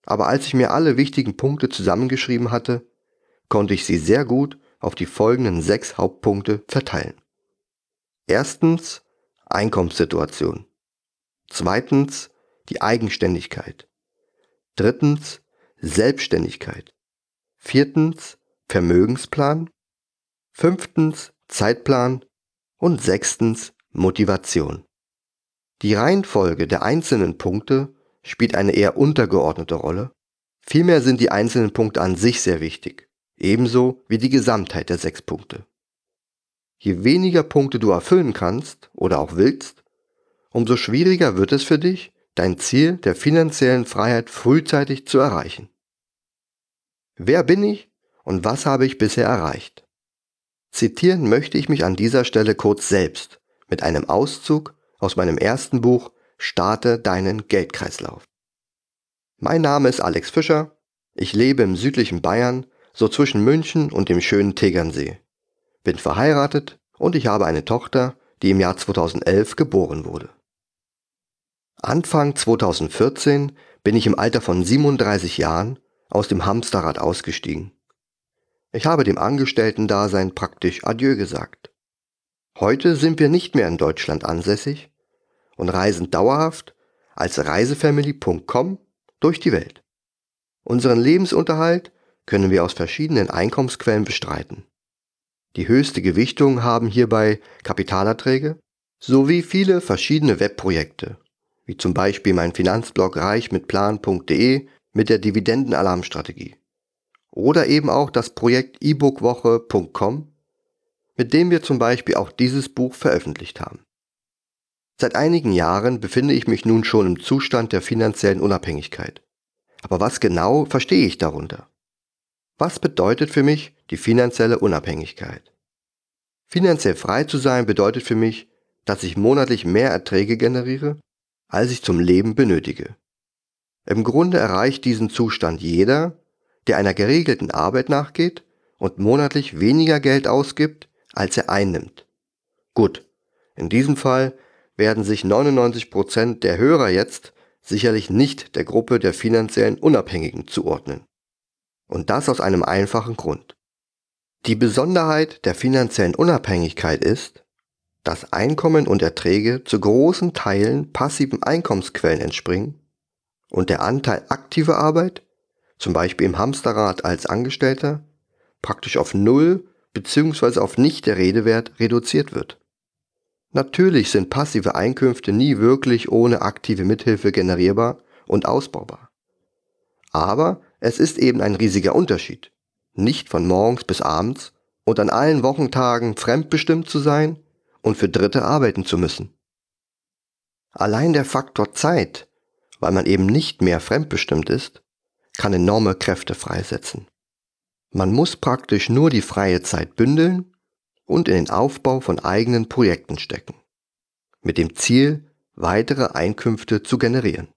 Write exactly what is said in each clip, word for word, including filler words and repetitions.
aber als ich mir alle wichtigen Punkte zusammengeschrieben hatte, konnte ich sie sehr gut auf die folgenden sechs Hauptpunkte verteilen. Erstens, Einkommenssituation. Zweitens, die Eigenständigkeit. Drittens, Selbstständigkeit. Viertens, Vermögensplan. Fünftens, Zeitplan. Und sechstens, Motivation. Die Reihenfolge der einzelnen Punkte spielt eine eher untergeordnete Rolle. Vielmehr sind die einzelnen Punkte an sich sehr wichtig, ebenso wie die Gesamtheit der sechs Punkte. Je weniger Punkte du erfüllen kannst oder auch willst, umso schwieriger wird es für dich, dein Ziel der finanziellen Freiheit frühzeitig zu erreichen. Wer bin ich und was habe ich bisher erreicht? Zitieren möchte ich mich an dieser Stelle kurz selbst mit einem Auszug aus meinem ersten Buch Starte deinen Geldkreislauf. Mein Name ist Alex Fischer, ich lebe im südlichen Bayern, so zwischen München und dem schönen Tegernsee, bin verheiratet und ich habe eine Tochter, die im Jahr zweitausendelf geboren wurde. Anfang zweitausendvierzehn bin ich im Alter von siebenunddreißig Jahren aus dem Hamsterrad ausgestiegen. Ich habe dem Angestellten-Dasein praktisch Adieu gesagt. Heute sind wir nicht mehr in Deutschland ansässig und reisen dauerhaft als Reisefamily punkt com durch die Welt. Unseren Lebensunterhalt können wir aus verschiedenen Einkommensquellen bestreiten. Die höchste Gewichtung haben hierbei Kapitalerträge sowie viele verschiedene Webprojekte, wie zum Beispiel mein Finanzblog reichmitplan punkt de mit der Dividendenalarmstrategie oder eben auch das Projekt e book woche punkt com, mit dem wir zum Beispiel auch dieses Buch veröffentlicht haben. Seit einigen Jahren befinde ich mich nun schon im Zustand der finanziellen Unabhängigkeit. Aber was genau verstehe ich darunter? Was bedeutet für mich die finanzielle Unabhängigkeit? Finanziell frei zu sein bedeutet für mich, dass ich monatlich mehr Erträge generiere, als ich zum Leben benötige. Im Grunde erreicht diesen Zustand jeder, der einer geregelten Arbeit nachgeht und monatlich weniger Geld ausgibt, als er einnimmt. Gut, in diesem Fall werden sich neunundneunzig Prozent der Hörer jetzt sicherlich nicht der Gruppe der finanziellen Unabhängigen zuordnen. Und das aus einem einfachen Grund. Die Besonderheit der finanziellen Unabhängigkeit ist, dass Einkommen und Erträge zu großen Teilen passiven Einkommensquellen entspringen und der Anteil aktiver Arbeit, zum Beispiel im Hamsterrad als Angestellter, praktisch auf Null bzw. auf nicht der Rede wert reduziert wird. Natürlich sind passive Einkünfte nie wirklich ohne aktive Mithilfe generierbar und ausbaubar. Aber es ist eben ein riesiger Unterschied, nicht von morgens bis abends und an allen Wochentagen fremdbestimmt zu sein und für Dritte arbeiten zu müssen. Allein der Faktor Zeit, weil man eben nicht mehr fremdbestimmt ist, kann enorme Kräfte freisetzen. Man muss praktisch nur die freie Zeit bündeln und in den Aufbau von eigenen Projekten stecken, mit dem Ziel, weitere Einkünfte zu generieren.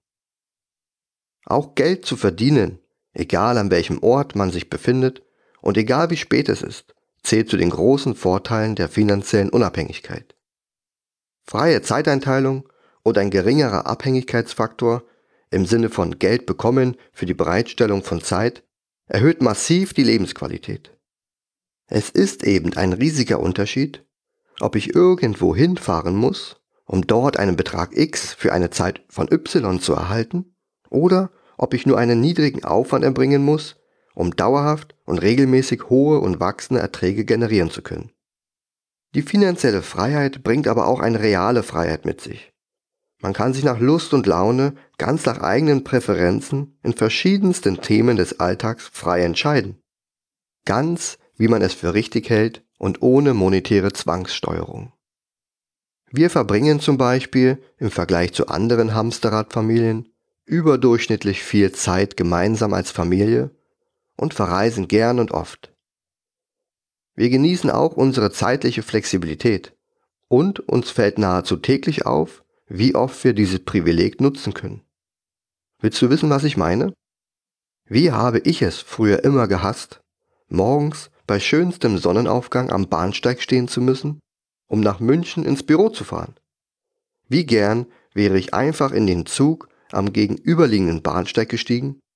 Auch Geld zu verdienen, egal an welchem Ort man sich befindet und egal wie spät es ist, zählt zu den großen Vorteilen der finanziellen Unabhängigkeit. Freie Zeiteinteilung und ein geringerer Abhängigkeitsfaktor im Sinne von Geld bekommen für die Bereitstellung von Zeit erhöht massiv die Lebensqualität. Es ist eben ein riesiger Unterschied, ob ich irgendwo hinfahren muss, um dort einen Betrag X für eine Zeit von Y zu erhalten, oder ob ich nur einen niedrigen Aufwand erbringen muss, um dauerhaft und regelmäßig hohe und wachsende Erträge generieren zu können. Die finanzielle Freiheit bringt aber auch eine reale Freiheit mit sich. Man kann sich nach Lust und Laune, ganz nach eigenen Präferenzen in verschiedensten Themen des Alltags frei entscheiden. Ganz wie man es für richtig hält und ohne monetäre Zwangssteuerung. Wir verbringen zum Beispiel im Vergleich zu anderen Hamsterradfamilien überdurchschnittlich viel Zeit gemeinsam als Familie und verreisen gern und oft. Wir genießen auch unsere zeitliche Flexibilität und uns fällt nahezu täglich auf, wie oft wir dieses Privileg nutzen können. Willst du wissen, was ich meine? Wie habe ich es früher immer gehasst, morgens bei schönstem Sonnenaufgang am Bahnsteig stehen zu müssen, um nach München ins Büro zu fahren? Wie gern wäre ich einfach in den Zug am gegenüberliegenden Bahnsteig gestiegen